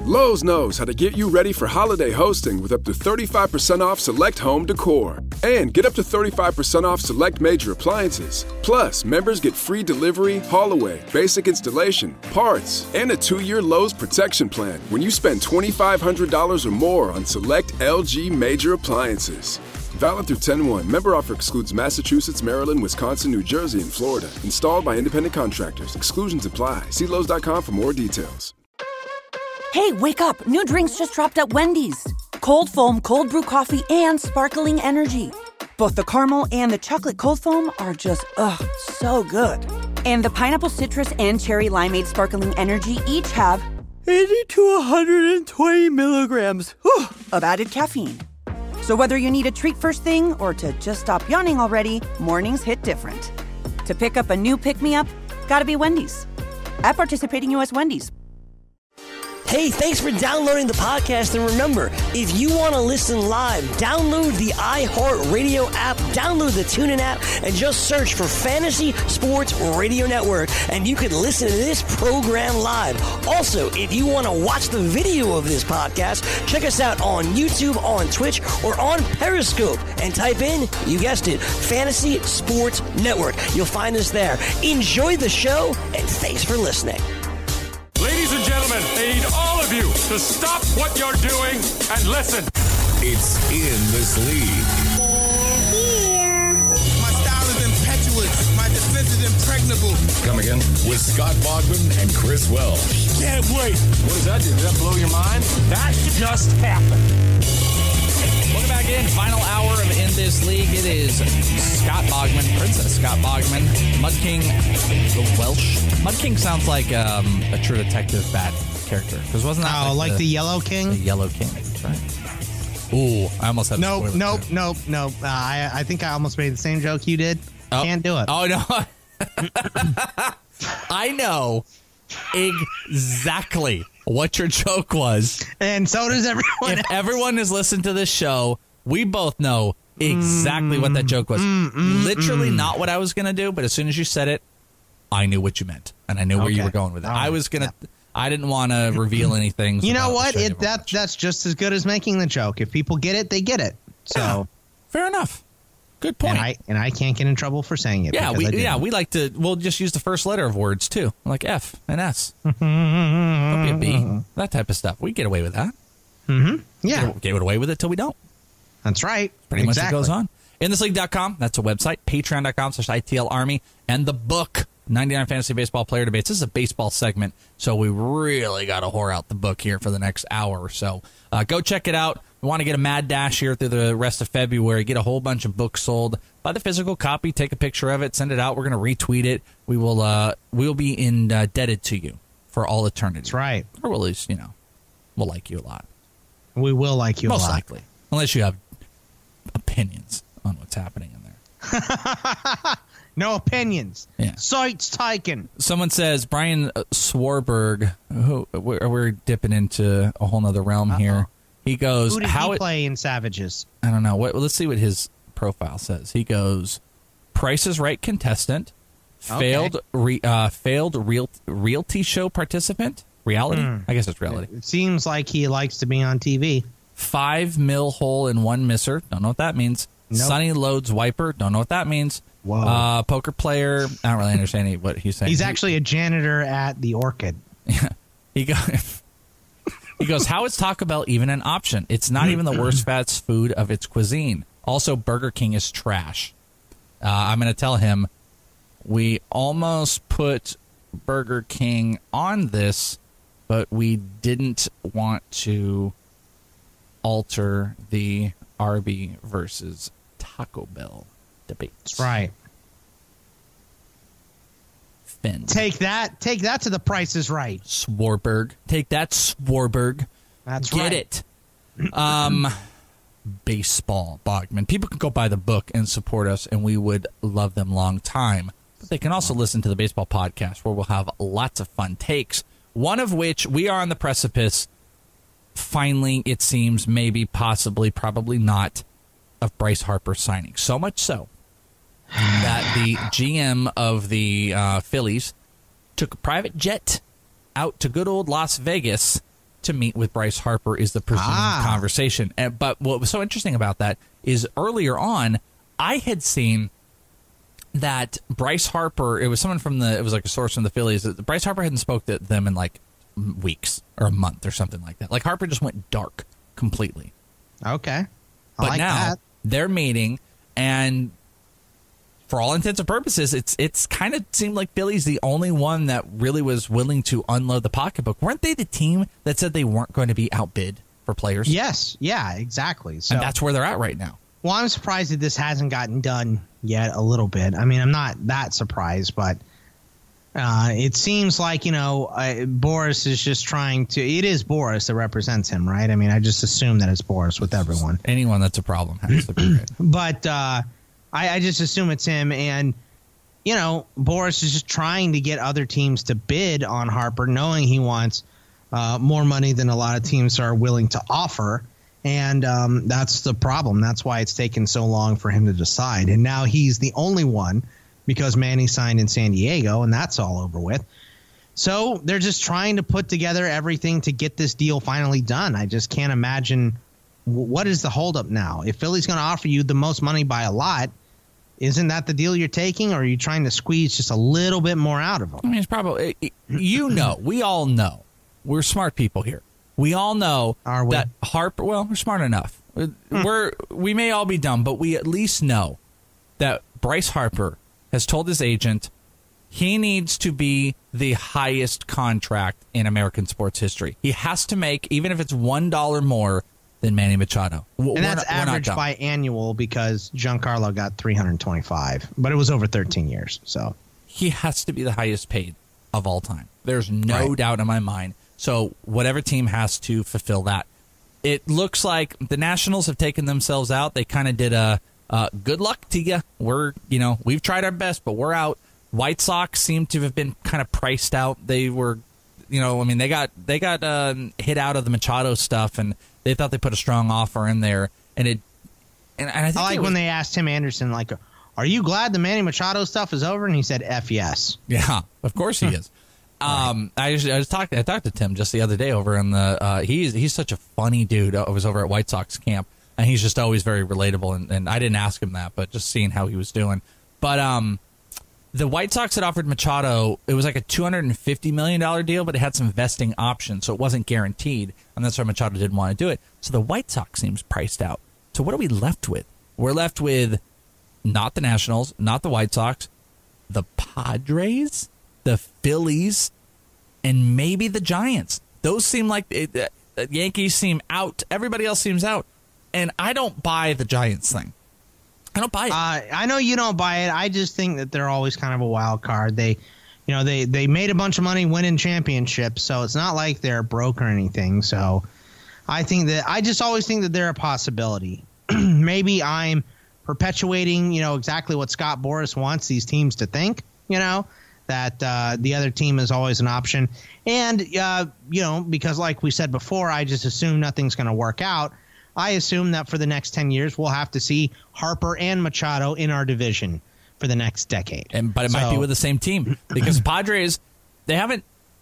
Lowe's knows how to get you ready for holiday hosting with up to 35% off select home decor. And get up to 35% off select major appliances. Plus, members get free delivery, haul away, basic installation, parts, and a 2-year Lowe's protection plan when you spend $2,500 or more on select LG major appliances. Valid through 10/1. Member offer excludes Massachusetts, Maryland, Wisconsin, New Jersey, and Florida. Installed by independent contractors. Exclusions apply. See Lowe's.com for more details. Hey, wake up. New drinks just dropped at Wendy's. Cold foam, cold brew coffee, and sparkling energy. Both the caramel and the chocolate cold foam are just, so good. And the pineapple citrus and cherry limeade sparkling energy each have 80 to 120 milligrams of added caffeine. So whether you need a treat first thing or to just stop yawning already, mornings hit different. To pick up a new pick-me-up, gotta be Wendy's. At participating U.S. Wendy's. Hey, thanks for downloading the podcast. And remember, if you want to listen live, download the iHeartRadio app, download the TuneIn app, and just search for Fantasy Sports Radio Network, and you can listen to this program live. Also, if you want to watch the video of this podcast, check us out on YouTube, on Twitch, or on Periscope, and type in, you guessed it, Fantasy Sports Network. You'll find us there. Enjoy the show, and thanks for listening. Ladies and gentlemen, I need all of you to stop what you're doing and listen. It's In This League. My style is impetuous. My defense is impregnable. Come again? With Scott Bogman and Chris Welsh. Can't wait. What does that do? Did that blow your mind? That just happened. Welcome back in. Final hour of In This League. It is Scott Bogman, Princess Scott Bogman, Mud King Welsh. Mud King sounds like a True Detective bat character. Because wasn't that like the Yellow King? The Yellow King. That's right. Ooh, I almost had Nope. I think I almost made the same joke you did. Oh. Can't do it. Oh, no. I know exactly what your joke was. And so does everyone If everyone has listened to this show, we both know exactly what that joke was. Literally not what I was going to do, but as soon as you said it, I knew what you meant. And I knew where you were going with it. I was going to... I didn't want to reveal anything. You know what? That's just as good as making the joke. If people get it, they get it. So yeah, fair enough. Good point. And I can't get in trouble for saying it. Yeah, we like to. We'll just use the first letter of words too, like F and S. Don't be a B. That type of stuff. We get away with that. Mm-hmm. Yeah, get away with it till we don't. That's right. Pretty much it goes on. InThisLeague.com. That's a website. Patreon.com/ITL Army and the book. 99 Fantasy Baseball Player Debates. This is a baseball segment, so we really got to whore out the book here for the next hour or so. Go check it out. We want to get a mad dash here through the rest of February, get a whole bunch of books sold. Buy the physical copy, take a picture of it, send it out. We're going to retweet it. We'll be indebted to you for all eternity. That's right. Or at least, we'll like you a lot. We will like you a lot. Most likely. Unless you have opinions on what's happening in there. No opinions. Yeah. Sites taken. Someone says Brian Swarberg. We're dipping into a whole nother realm here. He goes, "Who did he play in Savages?" I don't know. Let's see what his profile says. He goes, "Price is Right contestant, failed realty show participant. Reality? I guess it's reality. It seems like he likes to be on TV. 5 mil hole and 1 misser. Don't know what that means. Nope. Sunny Loads wiper. Don't know what that means. Whoa. Poker player. I don't really understand what he's saying. He's actually a janitor at the Orchid. Yeah. He goes, how is Taco Bell even an option? It's not even the worst fast food of its cuisine. Also, Burger King is trash. I'm going to tell him we almost put Burger King on this, but we didn't want to alter the Arby versus Taco Bell debate. That's right. Finn. Take that to the Price is Right. Swarberg. Take that, Swarberg. That's right. Get it. Baseball, Bogman. People can go buy the book and support us, and we would love them long time. But they can also listen to the baseball podcast, where we'll have lots of fun takes, one of which we are on the precipice, finally, it seems, maybe, possibly, probably not, of Bryce Harper signing. So much so that the GM of the Phillies took a private jet out to good old Las Vegas to meet with Bryce Harper is the presumed conversation. But what was so interesting about that is earlier on, I had seen that Bryce Harper, it was like a source from the Phillies, that Bryce Harper hadn't spoke to them in like weeks or a month or something like that. Like Harper just went dark completely. Okay. But now they're meeting, and for all intents and purposes, it's kind of seemed like Philly's the only one that really was willing to unload the pocketbook. Weren't they the team that said they weren't going to be outbid for players? Yes. Yeah, exactly. So, and that's where they're at right now. Well, I'm surprised that this hasn't gotten done yet a little bit. I mean, I'm not that surprised, but it seems like, Boris is just trying to – it is Boris that represents him, right? I mean, I just assume that it's Boris with everyone. Anyone that's a problem has to be right. But I just assume it's him, and, Boris is just trying to get other teams to bid on Harper, knowing he wants more money than a lot of teams are willing to offer. And that's the problem. That's why it's taken so long for him to decide. And now he's the only one because Manny signed in San Diego, and that's all over with. So they're just trying to put together everything to get this deal finally done. I just can't imagine what is the holdup now. If Philly's going to offer you the most money by a lot, isn't that the deal you're taking, or are you trying to squeeze just a little bit more out of them? I mean, it's probably we all know. We're smart people here. We all know that Harper, well, we're smart enough. We may all be dumb, but we at least know that Bryce Harper has told his agent he needs to be the highest contract in American sports history. He has to make, even if it's $1 more than Manny Machado. And that's average by annual because Giancarlo got $325, but it was over 13 years. So he has to be the highest paid of all time. There's no doubt in my mind. So whatever team has to fulfill that. It looks like the Nationals have taken themselves out. They kind of did a good luck to you. We've tried our best, but we're out. White Sox seem to have been kind of priced out. They were, they got hit out of the Machado stuff, and they thought they put a strong offer in there. And I think when they asked Tim Anderson, like, are you glad the Manny Machado stuff is over? And he said, F yes. Yeah, of course he is. I talked to Tim just the other day over in the he's such a funny dude. I was over at White Sox camp, and he's just always very relatable, and I didn't ask him that, but just seeing how he was doing. But the White Sox had offered Machado, it was like a $250 million deal, but it had some vesting options, so it wasn't guaranteed, and that's why Machado didn't want to do it. So the White Sox seems priced out. So what are we left with? We're left with not the Nationals, not the White Sox, the Padres, the Phillies, and maybe the Giants. Those seem like the Yankees seem out. Everybody else seems out. And I don't buy the Giants thing. I don't buy it. I know you don't buy it. I just think that they're always kind of a wild card. They made a bunch of money winning championships, so it's not like they're broke or anything. So I just always think that they're a possibility. Maybe I'm perpetuating, exactly what Scott Boras wants these teams to think, that the other team is always an option. And, because like we said before, I just assume nothing's going to work out. I assume that for the next 10 years, we'll have to see Harper and Machado in our division for the next decade. But it might be with the same team because Padres, they haven't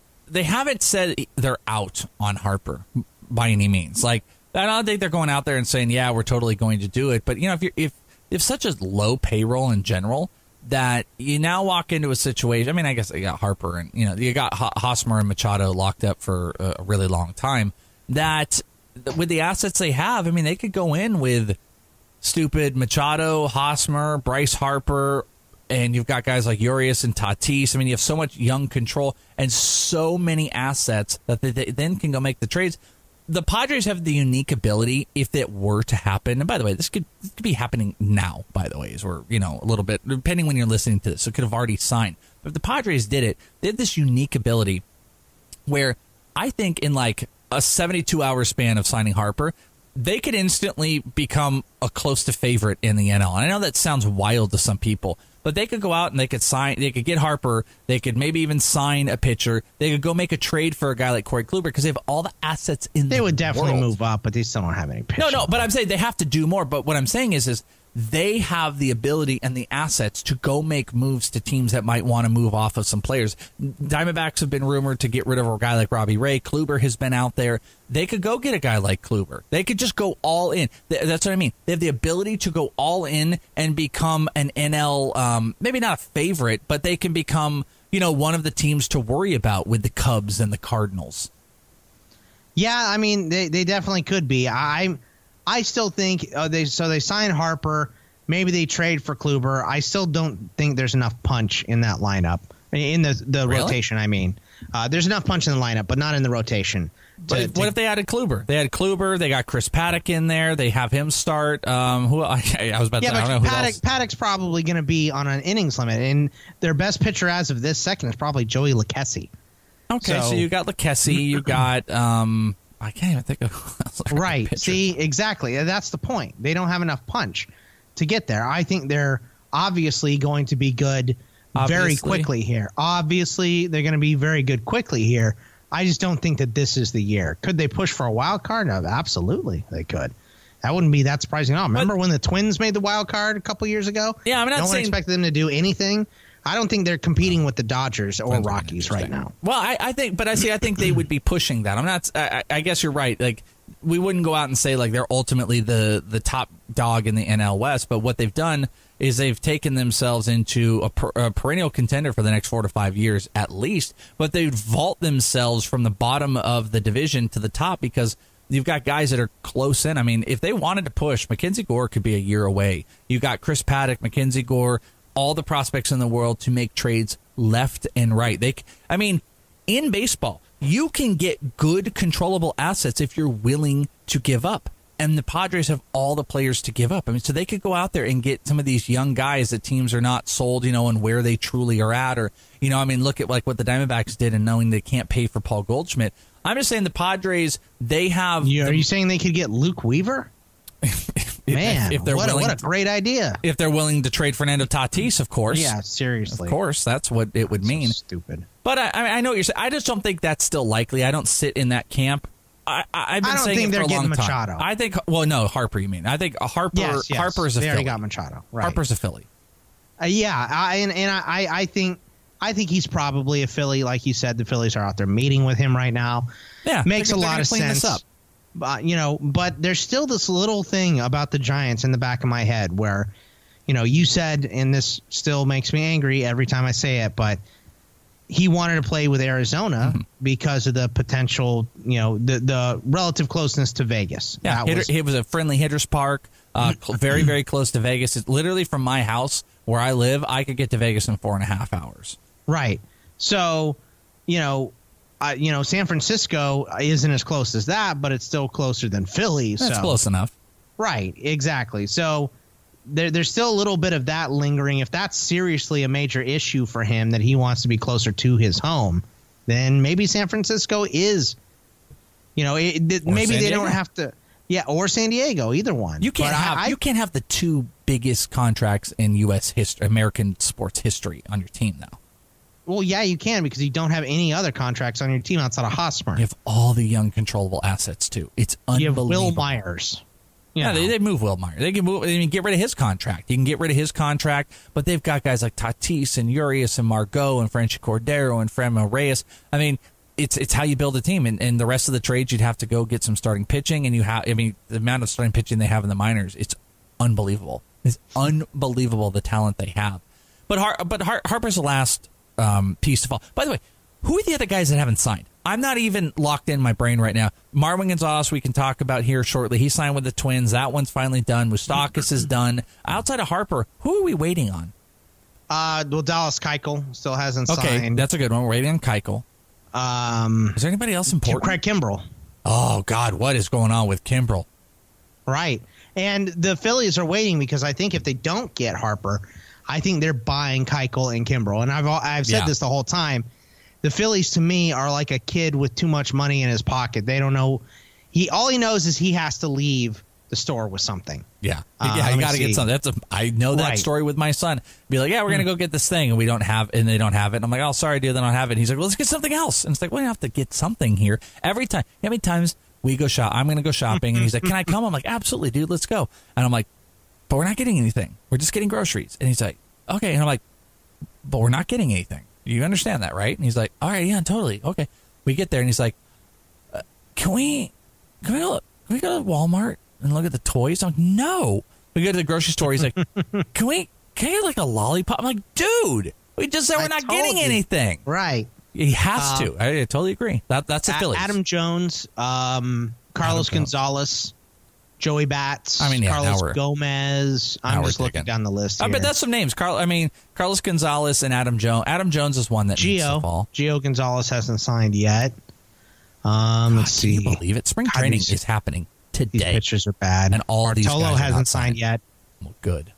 said they're out on Harper by any means. Like, I don't think they're going out there and saying, yeah, we're totally going to do it. But, if such a low payroll in general, that you now walk into a situation. I mean, I guess you got Harper and you got Hosmer and Machado locked up for a really long time. That with the assets they have, I mean, they could go in with stupid Machado, Hosmer, Bryce Harper, and you've got guys like Urias and Tatis. I mean, you have so much young control and so many assets that they then can go make the trades. The Padres have the unique ability, if it were to happen, and by the way, this could be happening now, by the way, as we're, a little bit, depending when you're listening to this, so it could have already signed. But if the Padres did it, they have this unique ability where I think in like a 72-hour span of signing Harper, they could instantly become a close to favorite in the NL. And I know that sounds wild to some people, but they could go out and they could get Harper. They could maybe even sign a pitcher. They could go make a trade for a guy like Corey Kluber because they have all the assets in the world. They would definitely move up, but they still don't have any pitching. No, but I'm saying they have to do more. But what I'm saying is they have the ability and the assets to go make moves to teams that might want to move off of some players. Diamondbacks have been rumored to get rid of a guy like Robbie Ray. Kluber has been out there. They could go get a guy like Kluber. They could just go all in. That's what I mean. They have the ability to go all in and become an NL, maybe not a favorite, but they can become, one of the teams to worry about with the Cubs and the Cardinals. Yeah, I mean, they definitely could be. I still think they sign Harper. Maybe they trade for Kluber. I still don't think there's enough punch in that lineup. In the Really? rotation, I mean. There's enough punch in the lineup, but not in the rotation. What if they added Kluber? They had Kluber. They got Chris Paddock in there. They have him start. I was about to say, I don't know who else. Paddock's probably going to be on an innings limit, and their best pitcher as of this second is probably Joey Lucchesi. Okay, so you got Lucchesi. You got I can't even think of who else. Right. See, exactly. That's the point. They don't have enough punch to get there. I think they're obviously going to be good very quickly here. Obviously, they're going to be very good quickly here. I just don't think that this is the year. Could they push for a wild card? No, absolutely, they could. That wouldn't be that surprising at all. Remember when the Twins made the wild card a couple years ago? Yeah, I'm not no one expected them to do anything. I don't think they're competing with the Dodgers or Rockies right now. Well, I think they would be pushing that. I'm not. I guess you're right. Like, we wouldn't go out and say like they're ultimately the top dog in the NL West, but what they've done is they've taken themselves into a perennial contender for the next 4 to 5 years at least. But they vault themselves from the bottom of the division to the top because you've got guys that are close in. I mean, if they wanted to push, Mackenzie Gore could be a year away. You got Chris Paddock, Mackenzie Gore, all the prospects in the world to make trades left and right. In baseball, you can get good controllable assets if you're willing to give up. And the Padres have all the players to give up. I mean, so they could go out there and get some of these young guys that teams are not sold, and where they truly are at. Or, look at like what the Diamondbacks did and knowing they can't pay for Paul Goldschmidt. I'm just saying the Padres, they have. Are you saying they could get Luke Weaver? Man, if they're what a great idea. If they're willing to trade Fernando Tatis, of course. Yeah, seriously. Of course, that's what it would mean. So stupid. But I know what you're saying. I just don't think that's still likely. I don't sit in that camp. I've been saying it for a long time. Machado. I think. Well, no, Harper. You mean? I think Harper. Yes. Harper's a they Philly. already got Machado. Right. Harper's a Philly. I think he's probably a Philly. Like you said, the Phillies are out there meeting with him right now. Yeah, makes a lot of sense. This up. But there's still this little thing about the Giants in the back of my head where, you said, and this still makes me angry every time I say it, but he wanted to play with Arizona because of the potential, the relative closeness to Vegas. Yeah, it was a friendly hitter's park, very, very close to Vegas. It's literally from my house where I live, I could get to Vegas in 4.5 hours. Right. So, San Francisco isn't as close as that, but it's still closer than Philly. That's close enough. Right, exactly. So there's still a little bit of that lingering. If that's seriously a major issue for him, that he wants to be closer to his home, then maybe San Francisco is, maybe they don't have to. Yeah, or San Diego, either one. You can't have the two biggest contracts in U.S. history, American sports history, on your team now. Well, yeah, you can because you don't have any other contracts on your team outside of Hosmer. You have all the young controllable assets too. It's unbelievable. You have Will Myers. Yeah, they move Will Myers. They can move. I mean, get rid of his contract. You can get rid of his contract, but they've got guys like Tatis and Urias and Margot and Franchy Cordero and Franmil Reyes. I mean, it's how you build a team. And the rest of the trades, you'd have to go get some starting pitching. And the amount of starting pitching they have in the minors, it's unbelievable. It's unbelievable the talent they have. But Harper's the last piece to fall. By the way, who are the other guys that haven't signed? I'm not even locked in my brain right now. Marwin Gonzalez, we can talk about here shortly. He signed with the Twins. That one's finally done. Moustakas is done. Outside of Harper, who are we waiting on? Well, Dallas Keuchel still hasn't signed. Okay, that's a good one. We're waiting on Keuchel. Is there anybody else important? Craig Kimbrell. Oh, God, what is going on with Kimbrell? Right. And the Phillies are waiting because I think if they don't get Harper, I think they're buying Keuchel and Kimbrell. And I've said this the whole time. The Phillies, to me, are like a kid with too much money in his pocket. They don't know. All he knows is he has to leave the store with something. Yeah. You got to get something. I know that story with my son. Be like, yeah, we're going to go get this thing, and they don't have it. And I'm like, oh, sorry, dude, they don't have it. And he's like, well, let's get something else. And it's like, well, you have to get something here. Every time. How many times we go shop? I'm going to go shopping, and he's like, can I come? I'm like, absolutely, dude, let's go. And I'm like, but we're not getting anything. We're just getting groceries. And he's like, okay. And I'm like, but we're not getting anything. You understand that, right? And he's like, all right, yeah, totally. Okay. We get there and he's like, can we go to Walmart and look at the toys? I'm like, no. We go to the grocery store. He's like, can I get like a lollipop? I'm like, dude, we just said we're not getting anything. Right. He has to. I totally agree. That's a Phillies. Adam Jones, Carlos Gonzalez, Joey Bats, Carlos Gomez. I'm just looking down the list here. But that's some names. Carlos Gonzalez and Adam Jones. Adam Jones is one that needs to fall. Gio Gonzalez hasn't signed yet. Let's see. Can you believe it? Spring training is happening today. These pitchers are bad. And all these guys are hasn't signed yet. Well, good.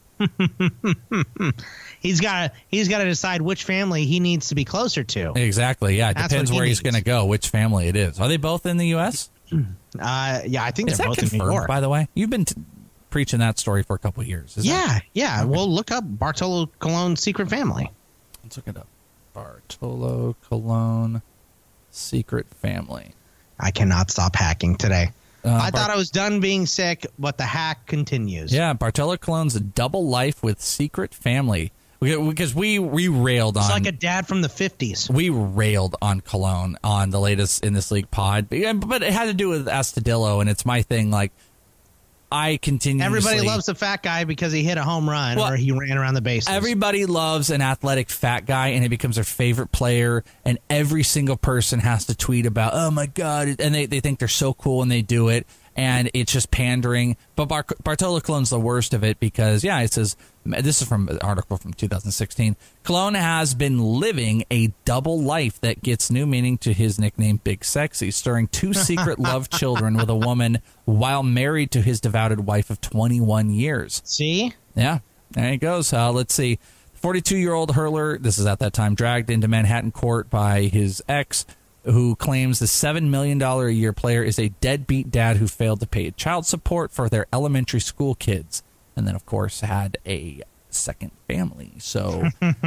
He's got to decide which family he needs to be closer to. Exactly. Yeah, it depends where he's going to go, which family it is. Are they both in the U.S.? Yeah, I think they're both confirmed, in New York. By the way, you've been preaching that story for a couple of years. Yeah. Okay. Well, look up Bartolo Colon's secret family. Let's look it up. Bartolo Colon secret family. I cannot stop hacking today. I thought I was done being sick, but the hack continues. Yeah, Bartolo Colon's a double life with secret family. Because we railed on... It's like a dad from the 50s. We railed on Colon on the latest In This League pod. But it had to do with Astudillo, and it's my thing. Like, I continuously... Everybody loves the fat guy because he hit a home run or he ran around the bases. Everybody loves an athletic fat guy, and it becomes their favorite player, and every single person has to tweet about, oh, my God, and they think they're so cool when they do it. And it's just pandering. But Bartolo Colon's the worst of it because, it says, this is from an article from 2016, Colon has been living a double life that gets new meaning to his nickname, Big Sexy, stirring two secret love children with a woman while married to his devoted wife of 21 years. See? Yeah, there he goes. Let's see. 42-year-old hurler, this is at that time, dragged into Manhattan court by his ex, who claims the $7 million a year player is a deadbeat dad who failed to pay child support for their elementary school kids. And then, of course, had a second family. So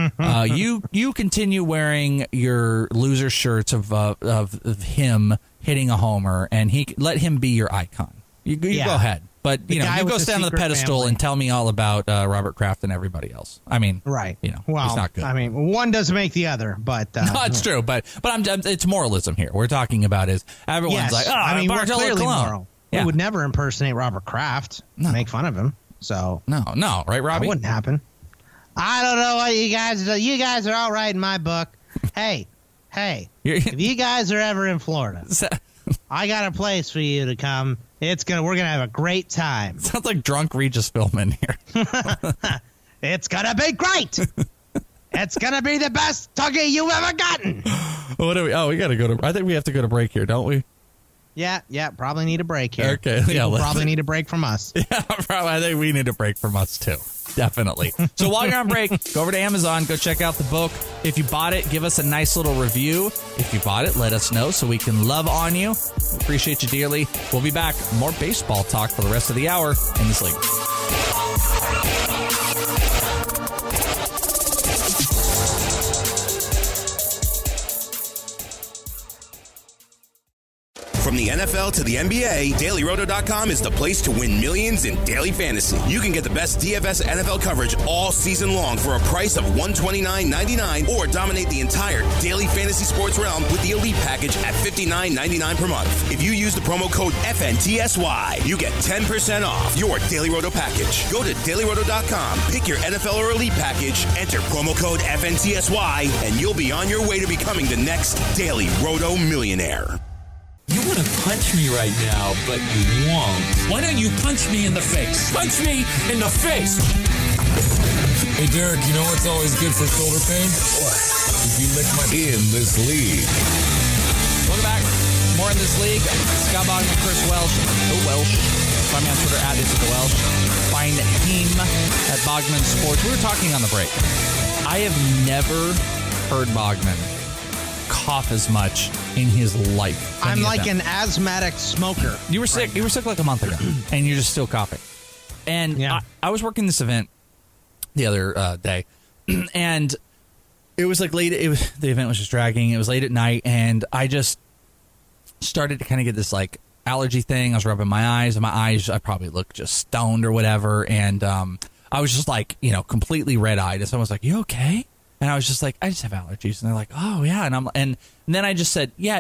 you continue wearing your loser shirts of him hitting a homer, and let him be your icon. You go ahead. But, you go stand on the pedestal and tell me all about Robert Kraft and everybody else. I mean, right. Well, it's not good. I mean, one doesn't make the other, but... no, it's true, but it's moralism here. We're talking about is everyone's like, we're clearly moral. Yeah. We would never impersonate Robert Kraft, make fun of him. So No, right, Robbie? That wouldn't happen. I don't know what you guys do. You guys are all right in my book. Hey, if you guys are ever in Florida, I got a place for you to come. We're gonna have a great time. Sounds like drunk Regis Philbin here. It's gonna be great. It's gonna be the best Tuggy you've ever gotten. What do we? Oh, we gotta go to. I think we have to go to break here, don't we? Yeah. Probably need a break here. Okay. People probably need a break from us. Yeah, probably. I think we need a break from us too. Definitely. So while you're on break, go over to Amazon, go check out the book. If you bought it, give us a nice little review. If you bought it, let us know so we can love on you. We appreciate you dearly. We'll be back. More baseball talk for the rest of the hour in this league. From the NFL to the NBA, DailyRoto.com is the place to win millions in daily fantasy. You can get the best DFS NFL coverage all season long for a price of $129.99 or dominate the entire daily fantasy sports realm with the Elite Package at $59.99 per month. If you use the promo code FNTSY, you get 10% off your Daily Roto package. Go to DailyRoto.com, pick your NFL or Elite Package, enter promo code FNTSY, and you'll be on your way to becoming the next Daily Roto millionaire. You want to punch me right now, but you won't. Why don't you punch me in the face? Punch me in the face! Hey, Derek, you know what's always good for shoulder pain? What? If you lick my... In This League. Welcome back. More In This League. Scott Bogman, Chris Welsh. The Welsh. Find me on Twitter at It's The Welsh. Find him at Bogman Sports. We were talking on the break. I have never heard Bogman cough as much in his life. I'm like an asthmatic smoker. You were sick. Right, you were sick like a month ago, and you're just still coughing. And I was working this event the other day, and it was like late. The event was just dragging. It was late at night, and I just started to kind of get this like allergy thing. I was rubbing my eyes, and my eyes, I probably looked just stoned or whatever. And I was just like, completely red-eyed. And someone was like, "You okay?" And I was just like, "I just have allergies." And they're like, "Oh, yeah." And then I just said, "Yeah,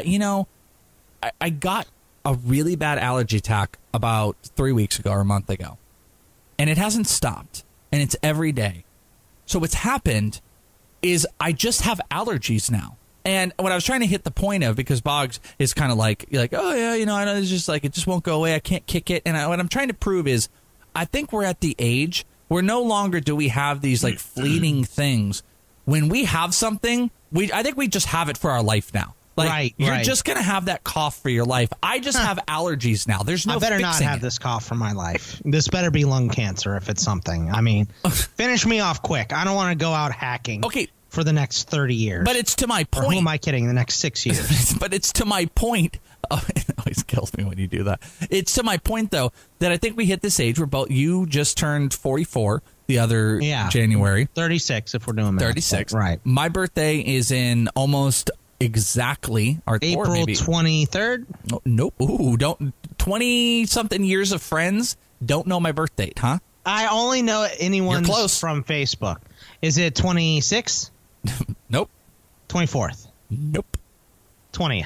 I got a really bad allergy attack about 3 weeks ago or a month ago. And it hasn't stopped. And it's every day. So what's happened is I just have allergies now." And what I was trying to hit the point of, because Boggs is kind of like, "Oh, yeah, I know, it's just like, it just won't go away. I can't kick it." And what I'm trying to prove is, I think we're at the age where no longer do we have these like fleeting things. When we have something, I think we just have it for our life now. Like, you're just going to have that cough for your life. I just have allergies now. There's no fixing I better not have this cough for my life. This better be lung cancer if it's something. I mean, finish me off quick. I don't want to go out hacking. Okay. For the next 30 years. But it's to my point. Or who am I kidding? The next 6 years. But it's to my point. Oh, it always kills me when you do that. It's to my point, though, that I think we hit this age where you just turned 44 the other January. 36 if we're doing math. 36. Right. My birthday is in almost exactly April 23rd? Oh, nope. Ooh, 20-something years of friends don't know my birth date, huh? I only know anyone close from Facebook. Is it 26th? Nope. 24th? Nope. 20th?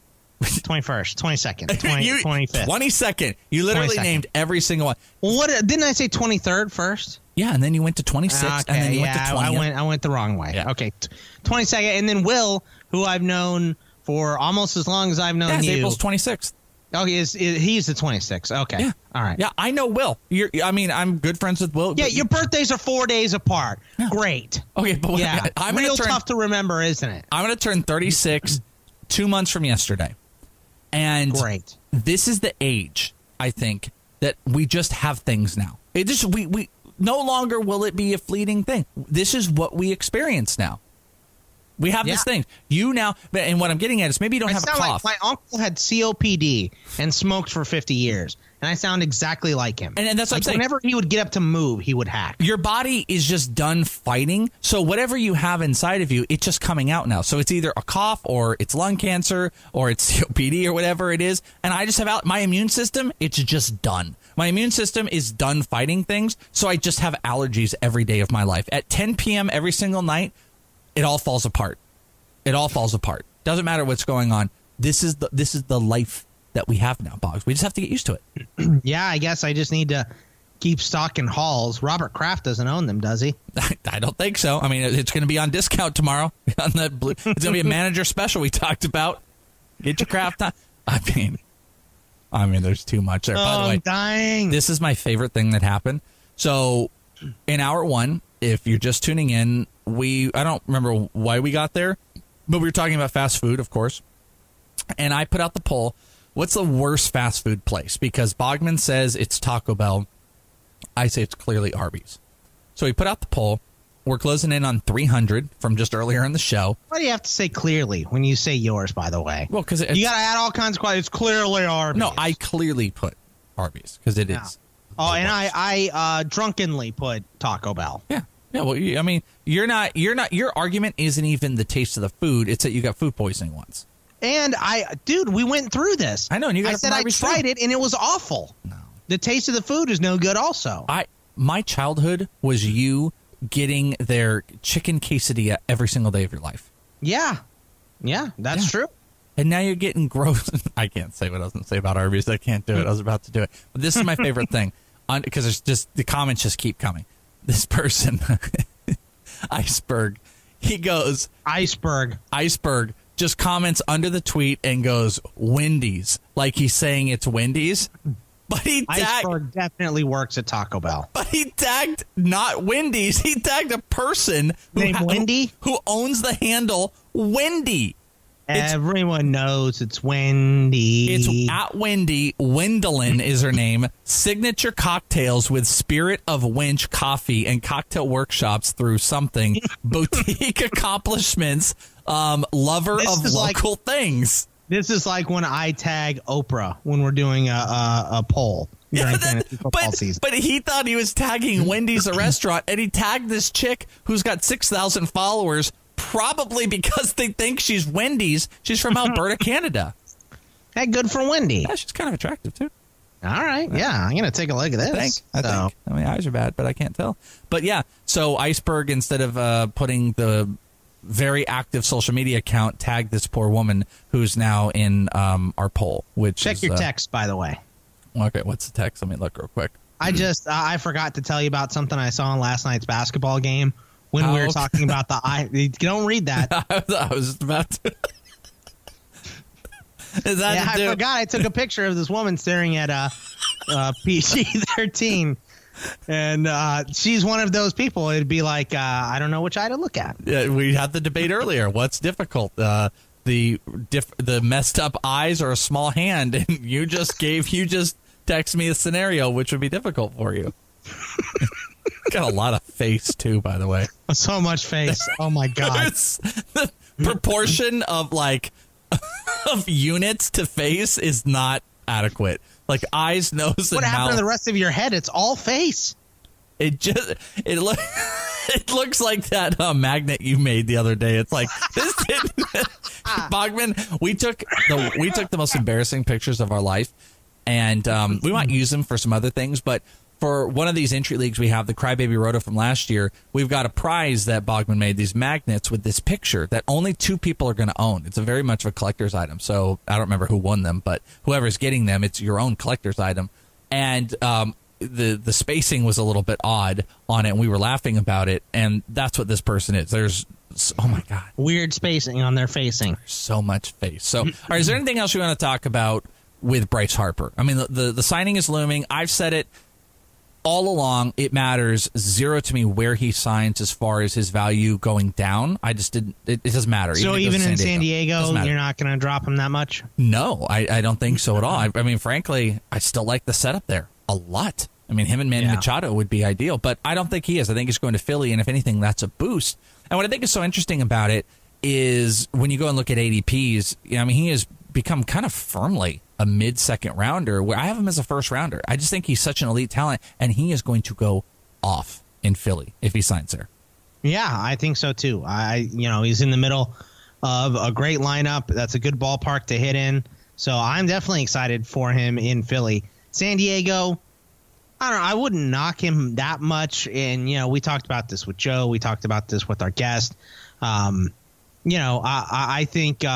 21st? 22nd? 25th? 22nd. You literally 22nd. Named every single one. Well, didn't I say 23rd first? Yeah, and then you went to 26th, and then you went to 20th. I went the wrong way. Yeah. Okay, 22nd, and then Will, who I've known for almost as long as I've known you. April's 26th. Oh, he's the 26th. Okay. Yeah. All right. Yeah, I know Will. I'm good friends with Will. Yeah, your birthdays are 4 days apart. Yeah. Great. Okay, but I'm real tough to remember, isn't it? I'm going to turn 36 2 months from yesterday. And great. This is the age, I think, that we just have things now. It just we no longer will it be a fleeting thing. This is what we experience now. We have this thing. And what I'm getting at is maybe you don't have a cough. Like my uncle had COPD and smoked for 50 years, and I sound exactly like him. And that's what I'm saying. Whenever he would get up to move, he would hack. Your body is just done fighting, so whatever you have inside of you, it's just coming out now. So it's either a cough, or it's lung cancer, or it's COPD, or whatever it is. And I just have my immune system, it's just done. My immune system is done fighting things, so I just have allergies every day of my life. At 10 p.m. every single night, it all falls apart. It all falls apart. Doesn't matter what's going on. This is the life that we have now, Boggs. We just have to get used to it. Yeah, I guess I just need to keep stocking halls. Robert Kraft doesn't own them, does he? I don't think so. I mean, it's going to be on discount tomorrow. It's going to be a manager special we talked about. Get your Kraft on. I mean, there's too much there. By the way, I'm dying. This is my favorite thing that happened. So, in hour one, if you're just tuning in, I don't remember why we got there, but we were talking about fast food, of course. And I put out the poll, what's the worst fast food place? Because Bogman says it's Taco Bell. I say it's clearly Arby's. So we put out the poll. We're closing in on 300 from just earlier in the show. Why do you have to say clearly when you say yours, by the way? Well, because you got to add all kinds of questions. It's clearly Arby's. No, I clearly put Arby's because it is. Oh, and I drunkenly put Taco Bell. Yeah. Yeah, well, I mean, your argument isn't even the taste of the food. It's that you got food poisoning once. And dude, we went through this. I know, and you got I said I tried it, and it was awful. No. The taste of the food is no good also. My childhood was you getting their chicken quesadilla every single day of your life. Yeah. Yeah, that's true. And now you're getting gross. I can't say what I was going to say about Arby's. I can't do it. I was about to do it. But this is my favorite thing because there's just the comments just keep coming. This person, Iceberg, he goes, Iceberg, just comments under the tweet and goes, Wendy's, like he's saying it's Wendy's. But Iceberg definitely works at Taco Bell. But he tagged not Wendy's. He tagged a person named Wendy who owns the handle Wendy. Everyone knows it's Wendy. It's at Wendy. Wendelin is her name. Signature cocktails with Spirit of Winch coffee and cocktail workshops through something. Boutique accomplishments. Lover of local things. This is like when I tag Oprah when we're doing a poll during fantasy football season. But he thought he was tagging Wendy's a restaurant, and he tagged this chick who's got 6,000 followers. Probably because they think she's Wendy's. She's from Alberta, Canada. Hey, good for Wendy. Yeah, she's kind of attractive, too. All right. Yeah, I'm going to take a look at this. I think. I mean, eyes are bad, but I can't tell. But yeah, so Iceberg, instead of putting the very active social media account, tagged this poor woman who's now in our poll. Check your text, by the way. Okay, what's the text? Let me look real quick. I forgot to tell you about something I saw in last night's basketball game when we were talking about the eye. Don't read that. I was just about to. I forgot. I took a picture of this woman staring at PG-13, and she's one of those people. It'd be like, I don't know which eye to look at. Yeah, we had the debate earlier. What's difficult? The messed up eyes or a small hand? And you just text me a scenario which would be difficult for you. Got a lot of face too, by the way. So much face. Oh my God. The proportion of of units to face is not adequate. Like eyes, nose, and mouth. What happened to the rest of your head? It's all face. It looks like that magnet you made the other day. It's like this didn't. Bogman, we took the most embarrassing pictures of our life, and we might use them for some other things, but for one of these entry leagues we have, the Crybaby Roto from last year, we've got a prize that Bogman made, these magnets with this picture that only 2 people are going to own. It's a very much of a collector's item, so I don't remember who won them, but whoever's getting them, it's your own collector's item. And the spacing was a little bit odd on it, and we were laughing about it, and that's what this person is. There's, oh my God, weird spacing on their facing. There's so much face. So, all right, is there anything else you want to talk about with Bryce Harper? I mean, the signing is looming. I've said it all along. It matters zero to me where he signs as far as his value going down. I just didn't. It doesn't matter. So even in San Diego, you're not going to drop him that much? No, I don't think so at all. I mean, frankly, I still like the setup there a lot. I mean, him and Manny Machado would be ideal, but I don't think he is. I think he's going to Philly, and if anything, that's a boost. And what I think is so interesting about it is when you go and look at ADPs, I mean, he has become kind of firmly a mid-second rounder, where I have him as a first rounder. I just think he's such an elite talent, and he is going to go off in Philly if he signs there. Yeah, I think so too. He's in the middle of a great lineup. That's a good ballpark to hit in. So I'm definitely excited for him in Philly. San Diego, I don't know. I wouldn't knock him that much. And, we talked about this with Joe. We talked about this with our guest. I think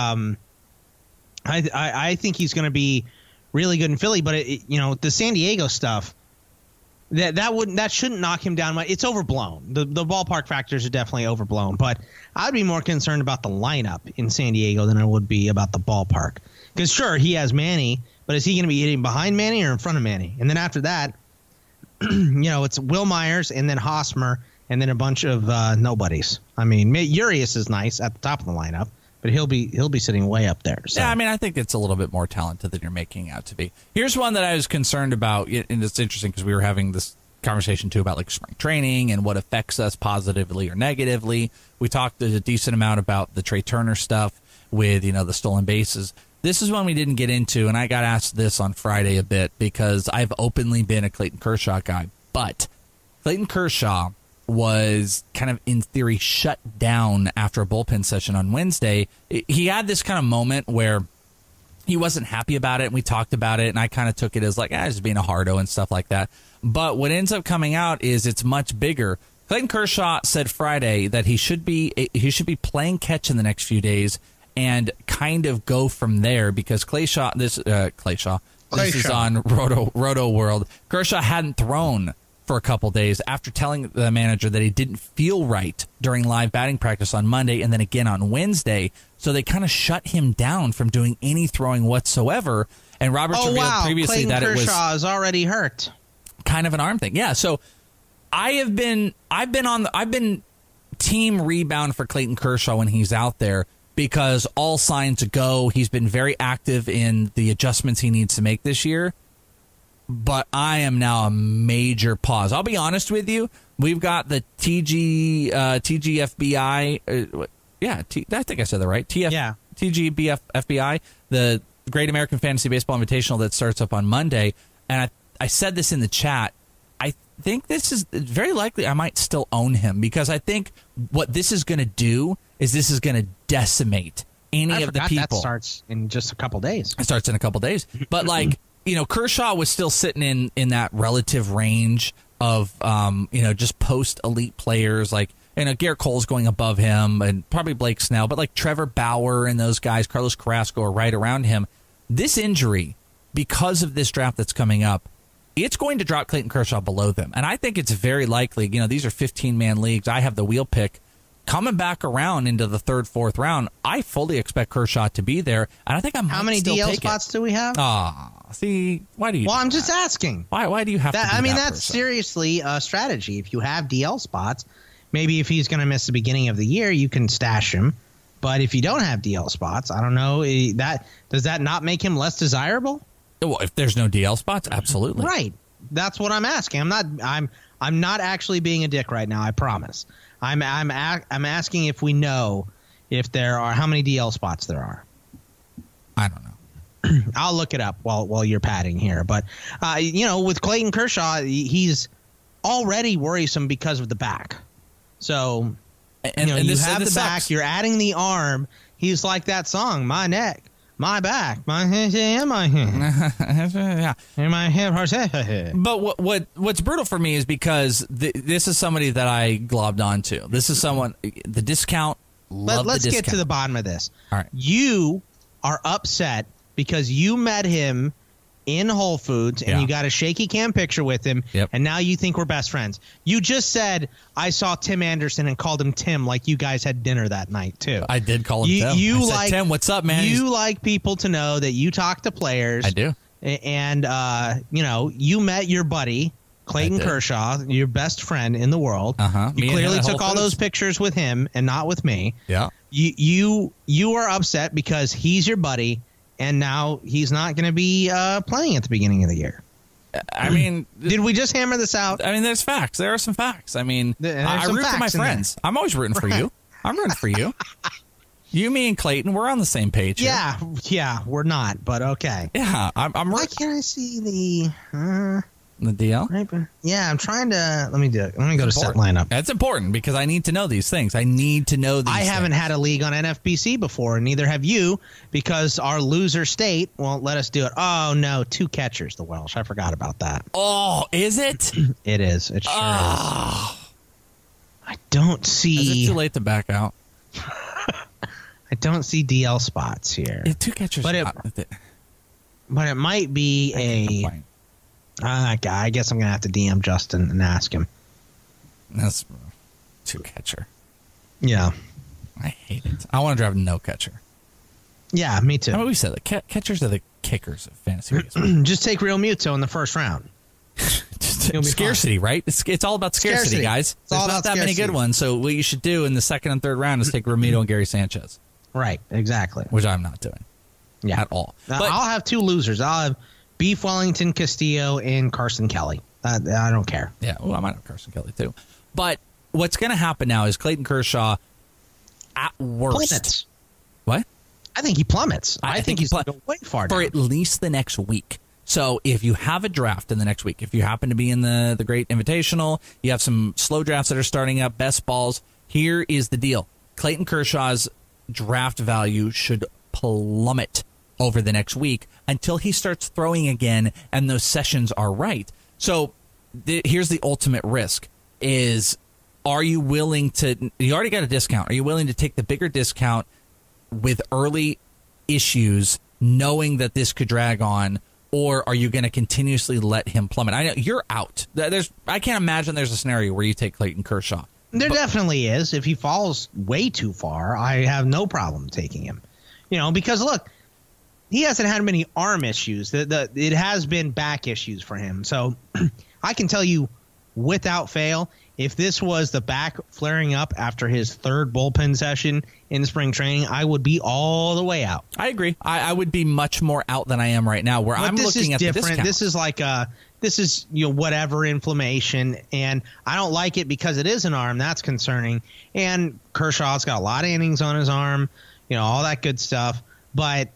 I think he's going to be really good in Philly. But, the San Diego stuff, that shouldn't knock him down much. It's overblown. The ballpark factors are definitely overblown. But I'd be more concerned about the lineup in San Diego than I would be about the ballpark. Because, sure, he has Manny, but is he going to be hitting behind Manny or in front of Manny? And then after that, it's Will Myers and then Hosmer and then a bunch of nobodies. I mean, Urias is nice at the top of the lineup, but he'll be sitting way up there. So. Yeah, I mean, I think it's a little bit more talented than you're making out to be. Here's one that I was concerned about, and it's interesting because we were having this conversation too about like spring training and what affects us positively or negatively. We talked a decent amount about the Trey Turner stuff with the stolen bases. This is one we didn't get into, and I got asked this on Friday a bit because I've openly been a Clayton Kershaw guy. But Clayton Kershaw was kind of, in theory, shut down after a bullpen session on Wednesday. He had this kind of moment where he wasn't happy about it, and we talked about it, and I kind of took it as like, just being a hardo and stuff like that. But what ends up coming out is it's much bigger. Clayton Kershaw said Friday that he should be playing catch in the next few days and kind of go from there because Clayshaw, this is on Roto World. Kershaw hadn't thrown for a couple days after telling the manager that he didn't feel right during live batting practice on Monday and then again on Wednesday. So they kind of shut him down from doing any throwing whatsoever. And Roberts revealed previously Clayton that Kershaw is already hurt. Kind of an arm thing. Yeah. So I've been team rebound for Clayton Kershaw when he's out there, because all signs go. He's been very active in the adjustments he needs to make this year. But I am now a major pause. I'll be honest with you. We've got the TGFBI. I think I said that right. TGBFBI, the Great American Fantasy Baseball Invitational that starts up on Monday. And I said this in the chat. I think this is very likely I might still own him because I think what this is going to do is this is going to decimate any of the people. That starts in just a couple days. It starts in a couple days. But, like, Kershaw was still sitting in that relative range of, just post-elite players. Like, Garrett Cole's going above him and probably Blake Snell. But, like, Trevor Bauer and those guys, Carlos Carrasco are right around him. This injury, because of this draft that's coming up, it's going to drop Clayton Kershaw below them. And I think it's very likely, these are 15-man leagues. I have the wheel pick. Coming back around into the third, fourth round, I fully expect Kershaw to be there. And I think I might How many still DL take spots do we have? See, why do you? Well, I'm just asking. Why do you have to? That's seriously a strategy. If you have DL spots, maybe if he's going to miss the beginning of the year, you can stash him. But if you don't have DL spots, I don't know. Does that not make him less desirable? Well, if there's no DL spots, absolutely. Right. That's what I'm asking. I'm not actually being a dick right now. I promise. I'm asking if we know if there are how many DL spots there are. I don't know. I'll look it up while you're padding here. But with Clayton Kershaw, he's already worrisome because of the back. So you have the back, sucks. You're adding the arm. He's like that song, My Neck, My Back, My Head, My Head. My head. But what's brutal for me is because this is somebody that I globbed onto. This is someone, the discount, Let's get to the bottom of this. All right. You are upset because you met him in Whole Foods and you got a shaky cam picture with him, and now you think we're best friends. You just said, I saw Tim Anderson and called him Tim like you guys had dinner that night, too. I did call him Tim. I said, Tim, what's up, man? You like people to know that you talk to players. I do. And, you met your buddy, Clayton Kershaw, your best friend in the world. You clearly took all those pictures with him and not with me. Yeah. You are upset because he's your buddy, and now he's not going to be playing at the beginning of the year. I mean, did we just hammer this out? I mean, there's facts. There are some facts. I mean, I root for my friends. I'm always rooting for you. I'm rooting for you. You, me, and Clayton, we're on the same page here. Yeah, we're not, but okay. Yeah, I'm. Why can't I see the DL? Yeah, I'm trying to. Let me do it. Let me go to set lineup. That's important because I need to know these things. I need to know these. I haven't had a league on NFBC before, and neither have you, because our loser state won't let us do it. Oh no, 2 catchers, the Welsh. I forgot about that. Oh, is it? It is. It sure is. I don't see. Is it too late to back out? I don't see DL spots here. 2 catchers, but it might be I guess I'm gonna have to DM Justin and ask him. That's 2 catcher. Yeah, I hate it. I want to drive no catcher. Yeah, me too. I mean, we said that catchers are the kickers of fantasy baseball. Just take Real Muto in the first round. Scarcity, right? It's all about scarcity, guys. There's not that many good ones. So what you should do in the second and third round is take Ramiro and Gary Sanchez. Right, exactly. Which I'm not doing. Yeah, at all. But I'll have 2 losers. I'll have Beef Wellington Castillo and Carson Kelly. I don't care. Yeah, well, I might have Carson Kelly too. But what's going to happen now is Clayton Kershaw, at worst, plummets. What? I think he plummets. I think he's going to go way far down. For at least the next week. So if you have a draft in the next week, if you happen to be in the Great Invitational, you have some slow drafts that are starting up, best balls, here is the deal. Clayton Kershaw's draft value should plummet over the next week until he starts throwing again and those sessions are right. So here's the ultimate risk is, are you willing to, you already got a discount. Are you willing to take the bigger discount with early issues, knowing that this could drag on, or are you going to continuously let him plummet? I know you're out. I can't imagine there's a scenario where you take Clayton Kershaw. There definitely is. If he falls way too far, I have no problem taking him. Because look, he hasn't had many arm issues. It has been back issues for him. So I can tell you without fail, if this was the back flaring up after his 3rd bullpen session in spring training, I would be all the way out. I agree. I would be much more out than I am right now, where I'm looking at the discount. This is like whatever inflammation, and I don't like it because it is an arm. That's concerning. And Kershaw's got a lot of innings on his arm, all that good stuff. But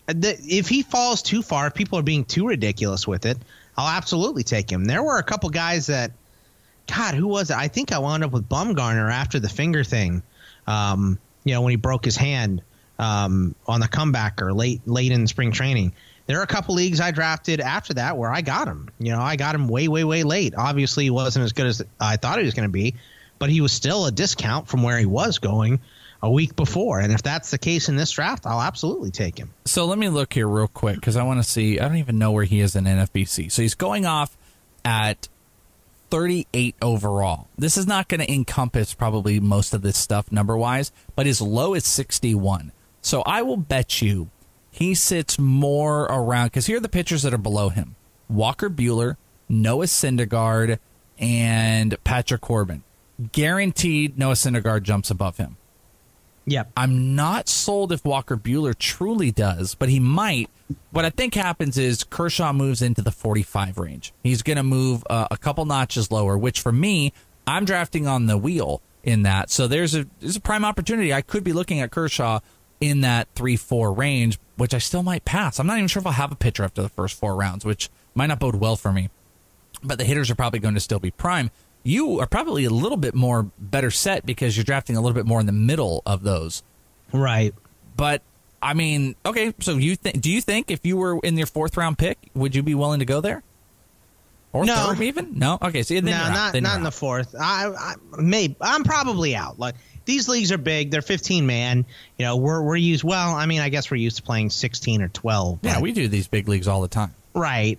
if he falls too far, if people are being too ridiculous with it, I'll absolutely take him. There were a couple guys that, God, who was it? I think I wound up with Bumgarner after the finger thing. When he broke his hand. on the comebacker late in spring training. There are a couple leagues I drafted after that where I got him. I got him way, way, way late. Obviously, he wasn't as good as I thought he was going to be, but he was still a discount from where he was going a week before. And if that's the case in this draft, I'll absolutely take him. So let me look here real quick because I want to see. I don't even know where he is in NFBC. So he's going off at 38 overall. This is not going to encompass probably most of this stuff number-wise, but his low is 61. So I will bet you he sits more around, because here are the pitchers that are below him. Walker Buehler, Noah Syndergaard, and Patrick Corbin. Guaranteed Noah Syndergaard jumps above him. Yep. I'm not sold if Walker Buehler truly does, but he might. What I think happens is Kershaw moves into the 45 range. He's going to move a couple notches lower, which for me, I'm drafting on the wheel in that. So there's a prime opportunity. I could be looking at Kershaw in that 3-4 range, which I still might pass. I'm not even sure if I'll have a pitcher after the first 4 rounds, which might not bode well for me. But the hitters are probably going to still be prime. You are probably a little bit more better set because you're drafting a little bit more in the middle of those. Right. But, I mean, okay, so do you think if you were in your 4th round pick, would you be willing to go there? Or no. 3rd even? No? Okay, so then no, you're out. not in the 4th. I'm probably out. Like, these leagues are big. They're 15-man. We're used. Well, I mean, I guess we're used to playing 16 or 12. Yeah, we do these big leagues all the time. Right.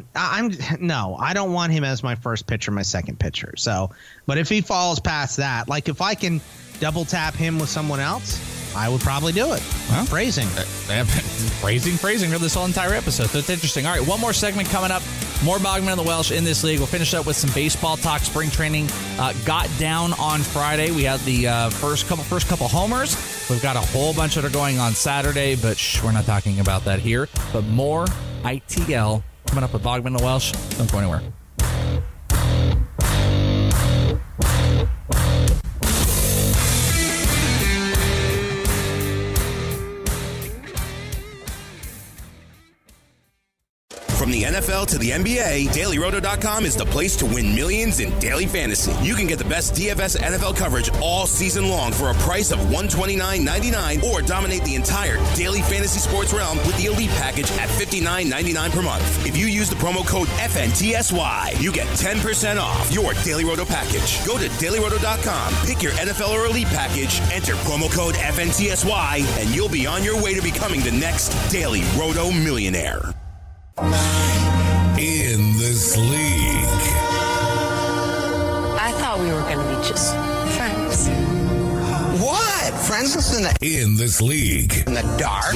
I don't want him as my first pitcher, my second pitcher. So, but if he falls past that, like if I can double tap him with someone else, I would probably do it. Well, phrasing for this whole entire episode. So it's interesting. All right, one more segment coming up. More Bogman and the Welsh in this league. We'll finish up with some baseball talk. Spring training got down on Friday. We had the first couple homers. We've got a whole bunch that are going on Saturday, but we're not talking about that here. But more ITL coming up with Bogman and the Welsh. Don't go anywhere. From the NFL to the NBA, DailyRoto.com is the place to win millions in daily fantasy. You can get the best DFS NFL coverage all season long for a price of $129.99 or dominate the entire daily fantasy sports realm with the Elite Package at $59.99 per month. If you use the promo code FNTSY, you get 10% off your Daily Roto package. Go to DailyRoto.com, pick your NFL or Elite Package, enter promo code FNTSY, and you'll be on your way to becoming the next Daily Roto millionaire. In this league. I thought we were going to be just friends. What? Friends in this league. In the dark?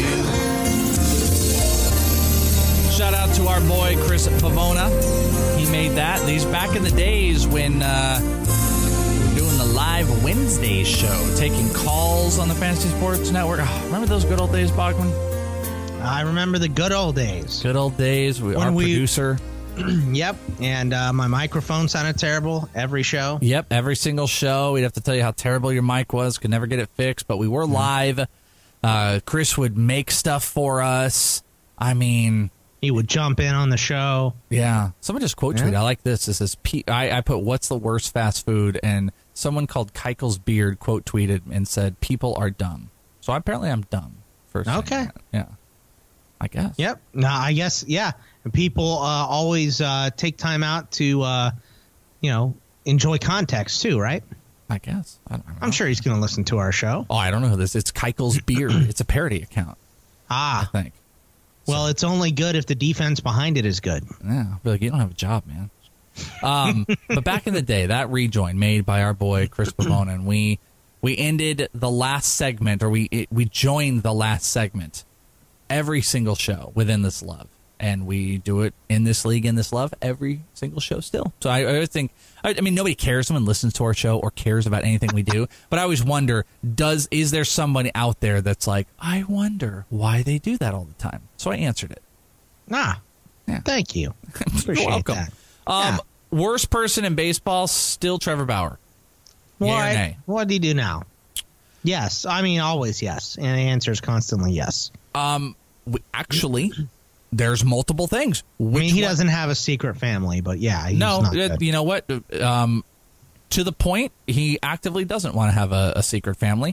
Shout out to our boy Chris Pavona. He made that. These back in the days when doing the live Wednesday show, taking calls on the Fantasy Sports Network. Oh, remember those good old days, Bogman? I remember the good old days. Good old days. Our producer. Yep. And my microphone sounded terrible every show. Yep. Every single show. We'd have to tell you how terrible your mic was. Could never get it fixed. But we were live. Chris would make stuff for us. I mean, he would jump in on the show. Yeah. Someone just quote tweeted. I like this. It says, I put, what's the worst fast food? And someone called Keitel's Beard quote tweeted and said, people are dumb. So apparently I'm dumb. Okay. Yeah. I guess. Yep. No, I guess, yeah. And people always take time out to, enjoy context too, right? I guess. I'm sure he's going to listen to our show. Oh, I don't know who this is. It's Keitel's Beard. It's a parody account. I think. Well, it's only good if the defense behind it is good. Yeah. I'll be like, you don't have a job, man. But back in the day, that rejoin made by our boy Chris Pavona, and we ended the last segment, or we joined the last segment every single show within this love, and we do it in this league, in this love, every single show still. So I think, I mean, nobody cares someone listens to our show or cares about anything we do, but I always wonder, is there somebody out there that's like, I wonder why they do that all the time? So I answered it. Yeah. Thank you. Appreciate You're welcome. That. Worst person in baseball, still Trevor Bauer. Why? What did he do now? Yes. I mean, always yes. And the answer is constantly yes. Actually, there's multiple things. He doesn't have a secret family, but yeah. He's not good. You know what? To the point, he actively doesn't want to have a secret family.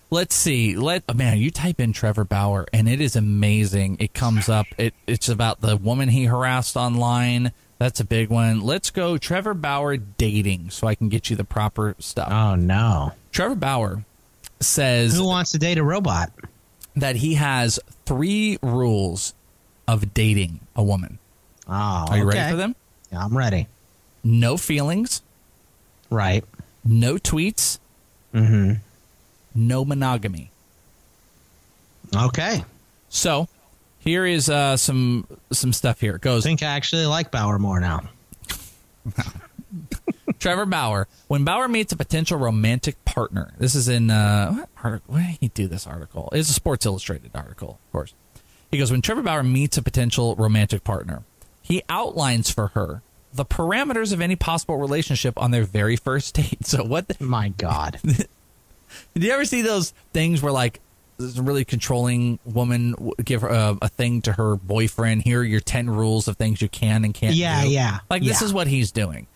Let's see. Man, you type in Trevor Bauer, and it is amazing. It comes up. It's about the woman he harassed online. That's a big one. Let's go Trevor Bauer dating so I can get you the proper stuff. Oh, no. Trevor Bauer says... Who wants to date a robot? That he has 3 rules of dating a woman. Oh, Are you ready for them? Yeah, I'm ready. No feelings. Right. No tweets. Mm-hmm. No monogamy. Okay. So... Here is some stuff here. It goes. I think I actually like Bauer more now. Trevor Bauer. When Bauer meets a potential romantic partner. This is in what article? Where did he do this article? It's a Sports Illustrated article, of course. He goes, when Trevor Bauer meets a potential romantic partner, he outlines for her the parameters of any possible relationship on their very first date. So what? My God. Did you ever see those things where like this really controlling woman give a thing to her boyfriend? Here are your 10 rules of things you can and can't do. Yeah. Like, this is what he's doing.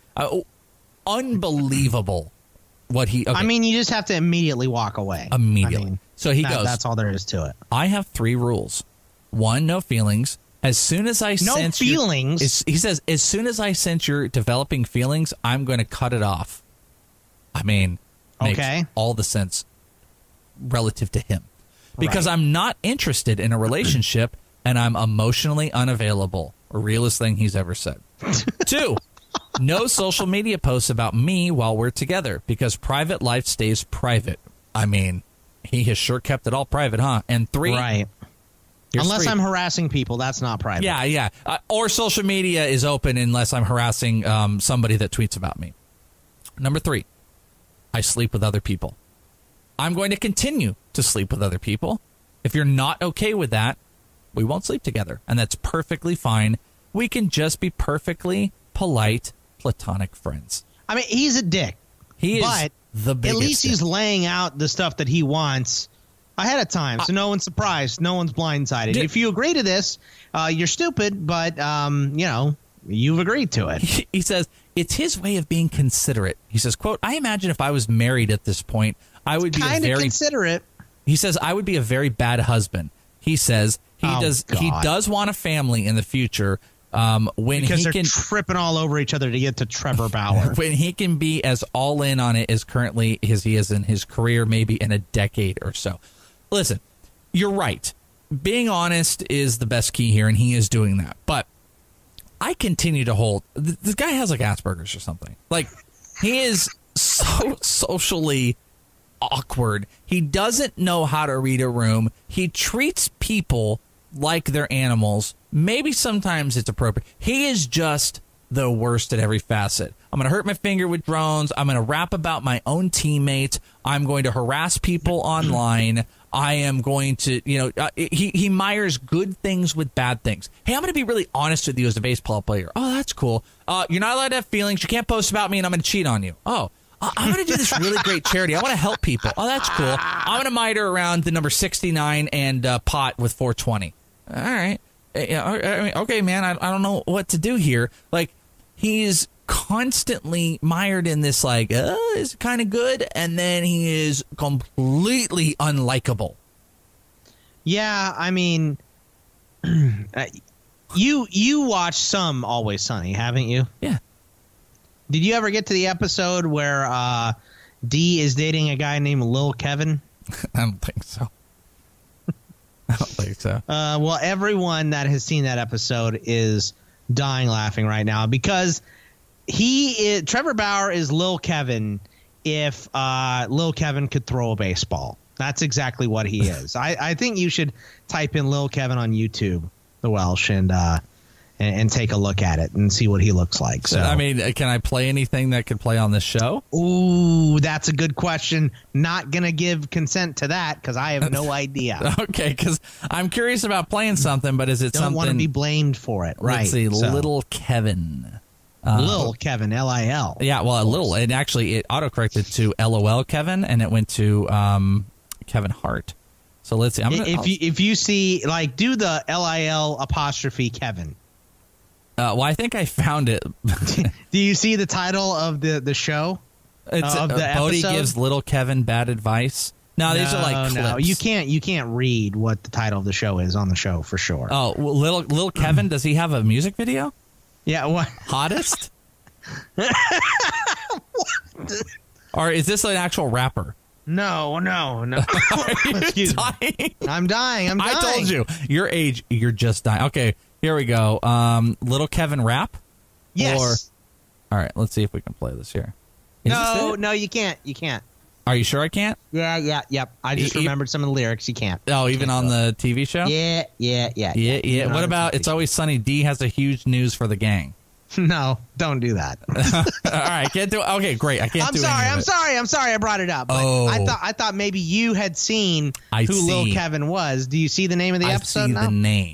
Unbelievable what he... Okay. I mean, you just have to immediately walk away. Immediately. I mean, so he goes... That's all there is to it. I have 3 rules. 1, no feelings. As soon as I sense... feelings? He says, as soon as I sense you're developing feelings, I'm going to cut it off. I mean, makes all the sense relative to him. Because I'm not interested in a relationship and I'm emotionally unavailable. Realest thing he's ever said. 2, no social media posts about me while we're together because private life stays private. I mean, he has sure kept it all private, huh? And 3. Right. Unless I'm harassing people, that's not private. Yeah. Or social media is open unless I'm harassing somebody that tweets about me. Number 3, I sleep with other people. I'm going to continue to sleep with other people. If you're not okay with that, we won't sleep together. And that's perfectly fine. We can just be perfectly polite, platonic friends. I mean, he's a dick. He is but the biggest at least he's laying out the stuff that he wants ahead of time. So no one's surprised. No one's blindsided. If you agree to this, you're stupid, but, you've agreed to it. He says, it's his way of being considerate. He says, quote, I imagine if I was married at this point, I would be kind of considerate. He says, I would be a very bad husband. He says he does want a family in the future. Because they're tripping all over each other to get to Trevor Bauer. When he can be as all in on it as currently as he is in his career, maybe in a decade or so. Listen, you're right. Being honest is the best key here, and he is doing that. But I continue to hold this guy has like Asperger's or something. Like, he is so socially awkward. He doesn't know how to read a room. He treats people like they're animals. Maybe sometimes it's appropriate. He is just the worst at every facet. I'm going to hurt my finger with drones. I'm going to rap about my own teammates. I'm going to harass people online. I am going to, he mires good things with bad things. Hey, I'm going to be really honest with you as a baseball player. Oh, that's cool. You're not allowed to have feelings. You can't post about me, and I'm going to cheat on you. Oh, I'm going to do this really great charity. I want to help people. Oh, that's cool. I'm going to miter around the number 69 and pot with 420. All right. Okay, man, I don't know what to do here. Like, he's constantly mired in this, like, it's kind of good, and then he is completely unlikable. Yeah, I mean, you watch some Always Sunny, haven't you? Yeah. Did you ever get to the episode where Dee is dating a guy named Lil Kevin? I don't think so. I don't think so. Well, everyone that has seen that episode is dying laughing right now because Trevor Bauer is Lil Kevin if Lil Kevin could throw a baseball. That's exactly what he is. I think you should type in Lil Kevin on YouTube, the Welsh, and take a look at it and see what he looks like. So, I mean, can I play anything that could play on this show? Ooh, that's a good question. Not going to give consent to that because I have no idea. Okay, because I'm curious about playing something, but is it something... Don't want to be blamed for it, right? Let's see, Little Kevin. Lil Kevin, L-I-L. Yeah, well, Little. And actually, it autocorrected to LOL Kevin, and it went to Kevin Hart. So let's see. If you see, like, do the LIL apostrophe Kevin. Well, I think I found it. Do you see the title of the show? It's of the Bodie episode? gives Little Kevin bad advice. No, these are like clips. No, you can't read what the title of the show is on the show for sure. Oh, well, little Kevin, does he have a music video? Yeah, what? Hottest? Or is this an actual rapper? No. Excuse me. I'm dying. I told you. Your age, you're just dying. Okay, here we go. Little Kevin rap? Yes. All right, let's see if we can play this here. Is this it? No, you can't. You can't. Are you sure I can't? Yep. I just remembered some of the lyrics. You can't. Oh, even on the TV show? Yeah. What about It's Always Sunny? D has a huge news for the gang. No, don't do that. All right, can't do it. Okay, great. I can't I'm do sorry. any of it. I'm sorry I brought it up. But Oh. I thought maybe you had seen who Lil Kevin was. Do you see the name of the episode I see now? the name.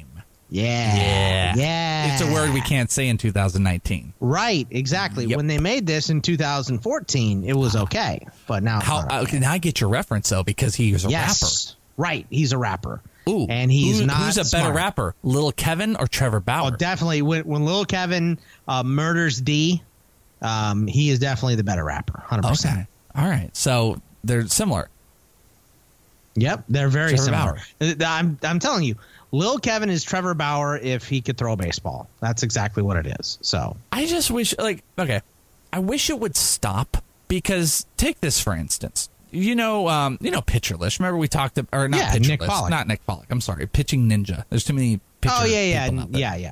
Yeah. It's a word we can't say in 2019. Right, exactly. Yep. When they made this in 2014, it was okay. But now it's not okay. Now I get your reference, though, because he's a rapper. Right, he's a rapper. Ooh, and he's not Who's a better smart. rapper, Lil Kevin or Trevor Bauer? Oh, definitely. When Lil Kevin murders D, he is definitely the better rapper, 100%. Okay. All right. So they're similar. Yep, they're very Trevor similar. I'm telling you, Lil Kevin is Trevor Bauer if he could throw a baseball. That's exactly what it is. So I just wish, I wish it would stop, because take this for instance. You know Pitcher List. Remember we talked about, or not Pitcher Nick List, Pollock. not Nick Pollock. I'm sorry, Pitching Ninja. There's too many pitcher people out there.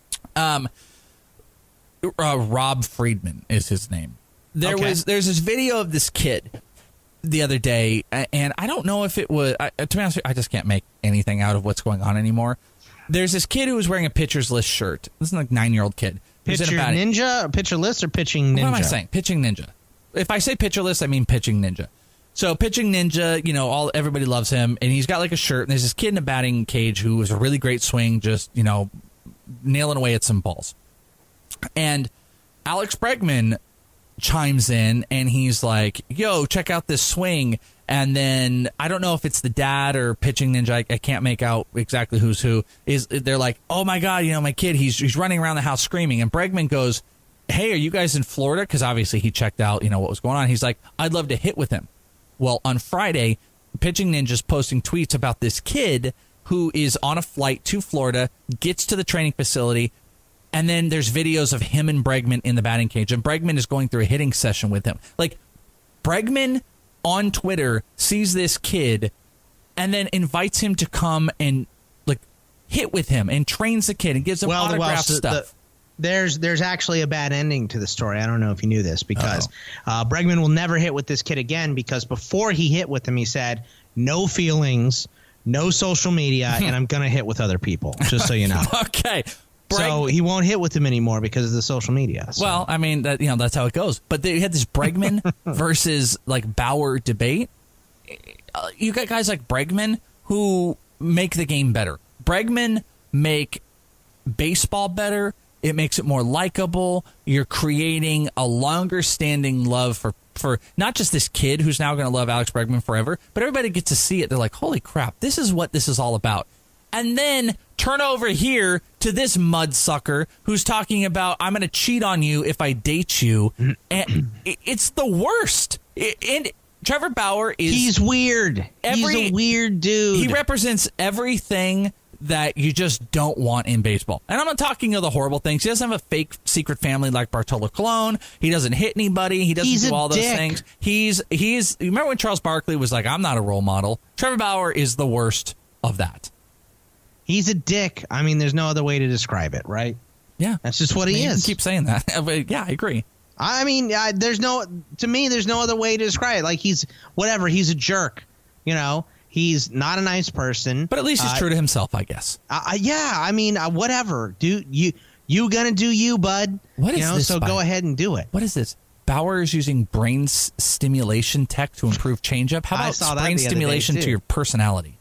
Rob Friedman is his name. There's this video of this kid the other day, and I don't know if it was. To be honest, I just can't make anything out of what's going on anymore. There's this kid who was wearing a Pitcher's List shirt. This is like 9-year-old kid. Pitcher Ninja, Pitcher List, or Pitching Ninja? What am I saying? Pitching Ninja. If I say Pitcher List, I mean Pitching Ninja. So Pitching Ninja, everybody loves him, and he's got like a shirt, and there's this kid in a batting cage who was a really great swing, just nailing away at some balls. And Alex Bregman chimes in, and he's like, "Yo, check out this swing." And then I don't know if it's the dad or Pitching Ninja. I can't make out exactly who's who. They're like, "Oh my God, my kid, he's running around the house screaming." And Bregman goes, "Hey, are you guys in Florida?" Because obviously he checked out, what was going on. He's like, "I'd love to hit with him." Well, on Friday, Pitching Ninja's posting tweets about this kid who is on a flight to Florida, gets to the training facility, and then there's videos of him and Bregman in the batting cage, and Bregman is going through a hitting session with him. Like, Bregman on Twitter sees this kid and then invites him to come and hit with him and trains the kid and gives him autograph stuff. There's actually a bad ending to the story. I don't know if you knew this, because Bregman will never hit with this kid again, because before he hit with him, he said, "No feelings, no social media, and I'm going to hit with other people," just so you know. Okay. So he won't hit with him anymore because of the social media. So. Well, I mean, that's how it goes. But they had this Bregman versus Bauer debate. You got guys like Bregman who make the game better. Bregman make baseball better. It makes it more likable. You're creating a longer standing love for not just this kid who's now going to love Alex Bregman forever, but everybody gets to see it. They're like, holy crap, this is what this is all about. And then turn over here to this mudsucker who's talking about, I'm going to cheat on you if I date you. And it's the worst. And Trevor Bauer he's weird. He's a weird dude. He represents everything that you just don't want in baseball. And I'm not talking of the horrible things. He doesn't have a fake secret family like Bartolo Colon. He doesn't hit anybody. He doesn't do all those things. He's remember when Charles Barkley was like, I'm not a role model? Trevor Bauer is the worst of that. He's a dick. I mean, there's no other way to describe it, right? Yeah. That's just what he is. You can keep saying that. But yeah, I agree. I mean, there's no other way to describe it. Like, he's whatever. He's a jerk. He's not a nice person. But at least he's true to himself, I guess. Yeah. I mean, whatever. You gonna do you, bud. What is this? So go ahead and do it. What is this? Bauer is using brain stimulation tech to improve changeup. How about brain stimulation to your personality?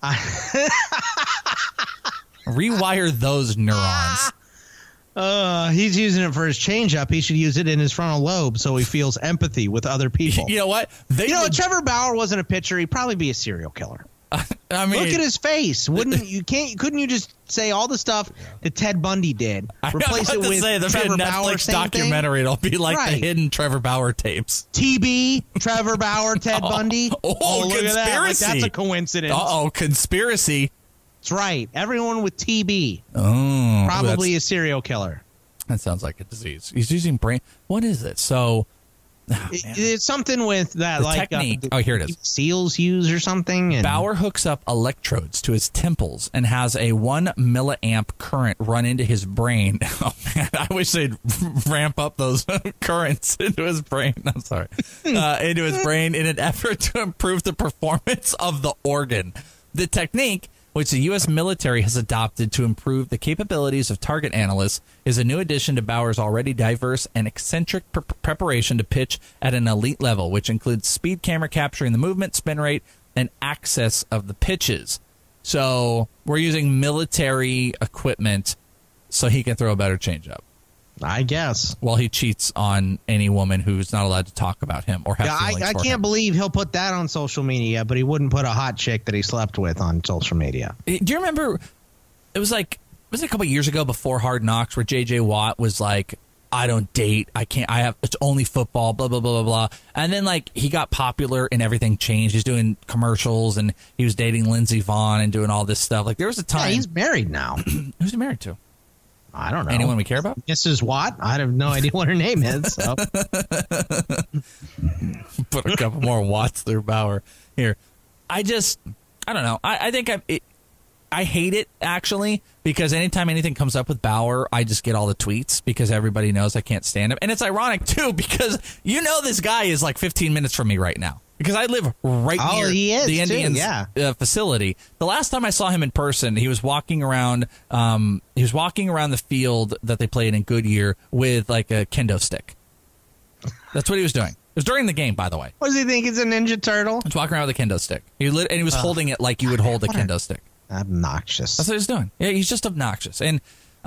Rewire those neurons. He's using it for his changeup. He should use it in his frontal lobe so he feels empathy with other people. You know what? If Trevor Bauer wasn't a pitcher, he'd probably be a serial killer. I mean, look at his face. Couldn't you just say all the stuff that Ted Bundy did? Replace it with there'll Trevor be a Bauer. Netflix documentary. It'll be like the hidden Trevor Bauer tapes. TB, Trevor Bauer, Ted Bundy. Oh, look conspiracy. at that. Like, that's a coincidence. Conspiracy. That's right. Everyone with TB. Oh, probably a serial killer. That sounds like a disease. He's using brain. What is it? So. It's something with that, like technique. Here it is. SEALs use or something. And Bauer hooks up electrodes to his temples and has a 1 milliamp current run into his brain. Oh man, I wish they'd ramp up those currents into his brain. I'm sorry, into his brain in an effort to improve the performance of the organ. The technique, which the U.S. military has adopted to improve the capabilities of target analysts, is a new addition to Bauer's already diverse and eccentric preparation to pitch at an elite level, which includes speed camera capturing the movement, spin rate, and access of the pitches. So we're using military equipment so he can throw a better changeup. I guess. Well, he cheats on any woman who's not allowed to talk about him or have feelings I for can't him. believe he'll put that on social media, but he wouldn't put a hot chick that he slept with on social media. Do you remember? Was it a couple of years ago before Hard Knocks where J.J. Watt was like, I don't date. It's only football, blah, blah, blah, blah, blah. And then, like, he got popular and everything changed. He's doing commercials and he was dating Lindsey Vonn and doing all this stuff. Like, there was a time. Yeah, he's married now. Who's he married to? I don't know. Anyone we care about? Mrs. Watt? I have no idea what her name is. So. Put a couple more Watts through Bauer here. I don't know. I think I hate it, actually, because anytime anything comes up with Bauer, I just get all the tweets because everybody knows I can't stand him. And it's ironic, too, because this guy is like 15 minutes from me right now. Because I live right near the Indians facility. The last time I saw him in person, he was walking around. He was walking around the field that they played in Goodyear with like a kendo stick. That's what he was doing. It was during the game, by the way. What does he think? He's a Ninja Turtle? He was walking around with a kendo stick. He was holding it like you would hold a kendo stick. Obnoxious. That's what he's doing. Yeah, he's just obnoxious. And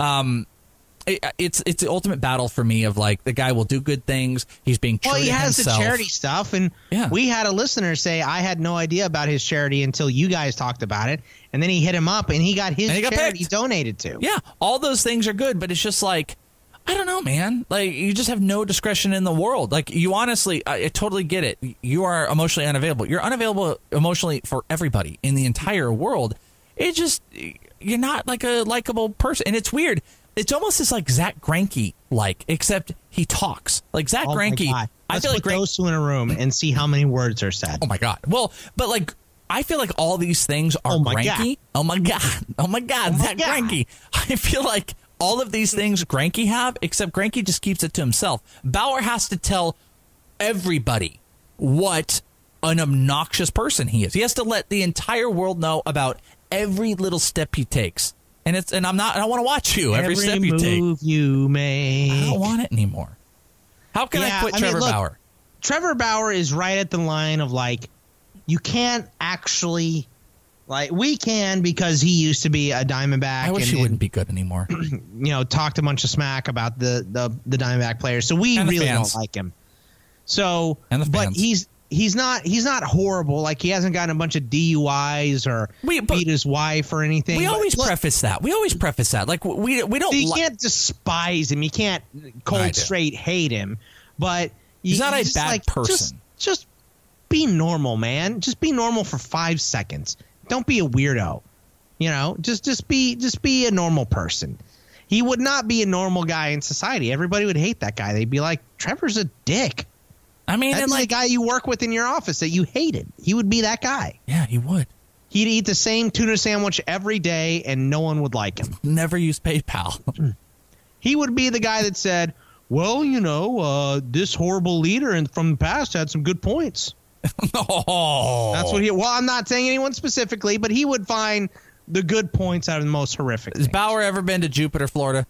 it's the ultimate battle for me of like the guy will do good things. He's being true to himself. Well, he has the charity stuff, and we had a listener say I had no idea about his charity until you guys talked about it, and then he hit him up and he got his charity donated to. Yeah, all those things are good, but it's just like I don't know, man. Like you just have no discretion in the world. Like you honestly, I totally get it. You are emotionally unavailable. You're unavailable emotionally for everybody in the entire world. It just you're not like a likable person, and it's weird. It's almost just like Zach Greinke, except he talks. Like Zach Greinke, I feel like those two in a room and see how many words are said. Oh my god! Well, but like I feel like all these things are Greinke. Oh my god! Oh my god! Zach Greinke. I feel like all of these things Greinke have, except Greinke just keeps it to himself. Bauer has to tell everybody what an obnoxious person he is. He has to let the entire world know about every little step he takes. And I don't want to watch you every step you take. Move you make. I don't want it anymore. How can I quit Trevor Bauer? Trevor Bauer is right at the line of you can't actually we can because he used to be a Diamondback. I wish he wouldn't be good anymore. Talked a bunch of smack about the Diamondback players. So we really don't like him. So, but he's not horrible. Like he hasn't gotten a bunch of DUIs or beat his wife or anything. We always preface that. Like we don't. You can't despise him. You can't cold straight hate him. But he's not a bad person. Just be normal, man. Just be normal for 5 seconds. Don't be a weirdo. Just be a normal person. He would not be a normal guy in society. Everybody would hate that guy. They'd be like, Trevor's a dick. I mean, that's the guy you work with in your office that you hated. He would be that guy. Yeah, he would. He'd eat the same tuna sandwich every day, and no one would like him. Never use PayPal. He would be the guy that said, well, this horrible leader from the past had some good points. Oh. That's what well, I'm not saying anyone specifically, but he would find the good points out of the most horrific Has Bauer ever been to Jupiter, Florida?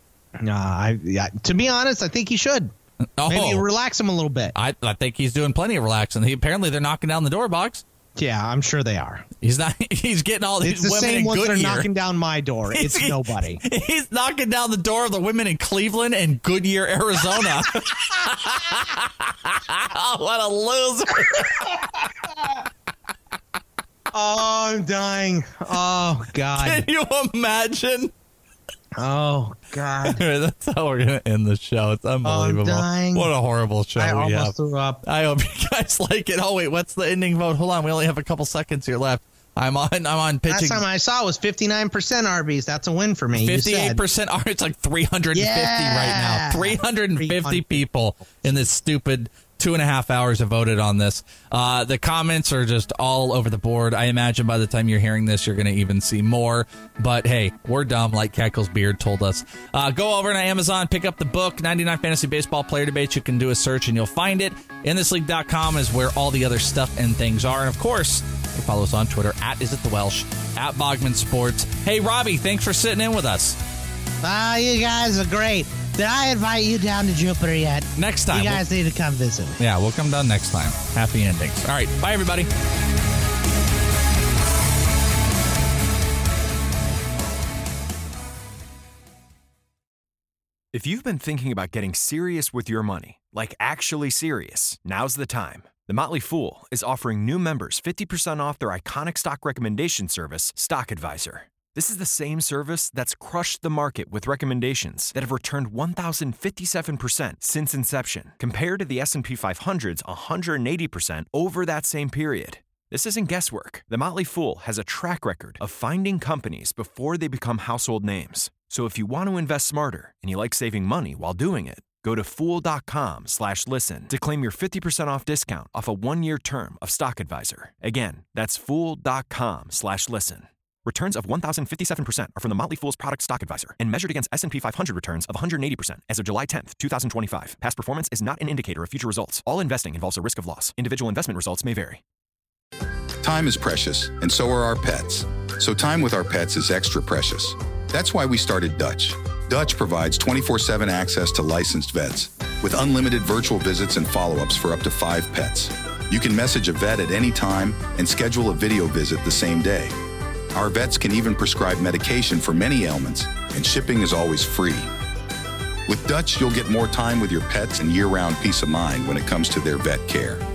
To be honest, I think he should. Maybe relax him a little bit. I think he's doing plenty of relaxing. Apparently, they're knocking down the door box. Yeah, I'm sure they are. He's not. He's getting all these women in Goodyear. It's the same ones that are knocking down my door. It's nobody. He's knocking down the door of the women in Cleveland and Goodyear, Arizona. What a loser. Oh, I'm dying. Oh, God. Can you imagine? Oh, God. That's how we're going to end the show. It's unbelievable. I'm dying. What a horrible show I we have. almost threw up. I hope you guys like it. Oh, wait, what's the ending vote? Hold on. We only have a couple seconds here left. I'm on pitching. Last time I saw was 59% Arby's. That's a win for me. 58% Arby's. It's like 350 right now. 350 people in this stupid 2.5 hours have voted on this. The comments are just all over the board. I imagine by the time you're hearing this, you're going to even see more. But hey, we're dumb, like Keckle's beard told us. Go over to Amazon, pick up the book, 99 Fantasy Baseball Player Debates. You can do a search and you'll find it. InThisLeague.com is where all the other stuff and things are. And of course, you can follow us on Twitter at @IsItTheWelsh, at Bogman Sports. Hey, Robbie, thanks for sitting in with us. You guys are great. Did I invite you down to Jupiter yet? Next time. You guys need to come visit. Yeah, we'll come down next time. Happy endings. All right. Bye, everybody. If you've been thinking about getting serious with your money, like actually serious, now's the time. The Motley Fool is offering new members 50% off their iconic stock recommendation service, Stock Advisor. This is the same service that's crushed the market with recommendations that have returned 1,057% since inception, compared to the S&P 500's 180% over that same period. This isn't guesswork. The Motley Fool has a track record of finding companies before they become household names. So if you want to invest smarter and you like saving money while doing it, go to Fool.com/listen to claim your 50% off discount off a 1-year term of Stock Advisor. Again, that's Fool.com/listen. Returns of 1,057% are from the Motley Fool's product Stock Advisor and measured against S&P 500 returns of 180% as of July 10th, 2025. Past performance is not an indicator of future results. All investing involves a risk of loss. Individual investment results may vary. Time is precious, and so are our pets. So time with our pets is extra precious. That's why we started Dutch. Dutch provides 24/7 access to licensed vets with unlimited virtual visits and follow-ups for up to 5 pets. You can message a vet at any time and schedule a video visit the same day. Our vets can even prescribe medication for many ailments, and shipping is always free. With Dutch, you'll get more time with your pets and year-round peace of mind when it comes to their vet care.